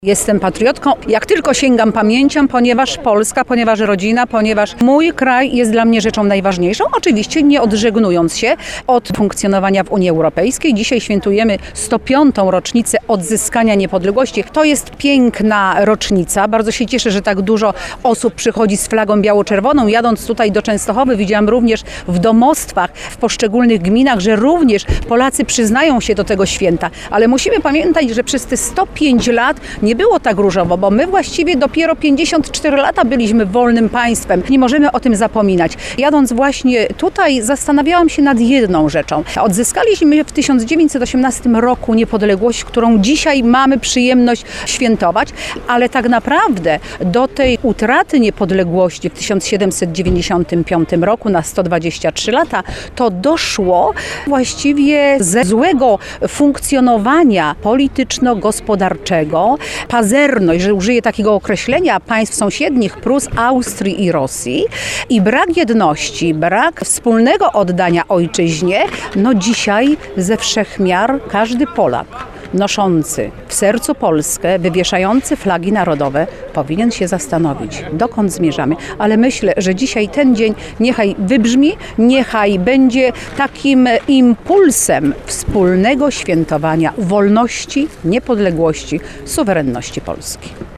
Jestem patriotką, jak tylko sięgam pamięcią, ponieważ Polska, ponieważ rodzina, ponieważ mój kraj jest dla mnie rzeczą najważniejszą. Oczywiście nie odżegnując się od funkcjonowania w Unii Europejskiej. Dzisiaj świętujemy 105. rocznicę odzyskania niepodległości. To jest piękna rocznica. Bardzo się cieszę, że tak dużo osób przychodzi z flagą biało-czerwoną. Jadąc tutaj do Częstochowy widziałam również w domostwach, w poszczególnych gminach, że również Polacy przyznają się do tego święta. Ale musimy pamiętać, że przez te 105 lat nie było tak różowo, bo my właściwie dopiero 54 lata byliśmy wolnym państwem. Nie możemy o tym zapominać. Jadąc właśnie tutaj zastanawiałam się nad jedną rzeczą. Odzyskaliśmy w 1918 roku niepodległość, którą dzisiaj mamy przyjemność świętować, ale tak naprawdę do tej utraty niepodległości w 1795 roku na 123 lata to doszło właściwie ze złego funkcjonowania polityczno-gospodarczego, pazerność, że użyję takiego określenia, państw sąsiednich, Prus, Austrii i Rosji i brak jedności, brak wspólnego oddania ojczyźnie, dzisiaj ze wszech miar każdy Polak noszący w sercu Polskę, wywieszający flagi narodowe, powinien się zastanowić, dokąd zmierzamy. Ale myślę, że dzisiaj ten dzień niechaj wybrzmi, niechaj będzie takim impulsem wspólnego świętowania wolności, niepodległości, suwerenności Polski.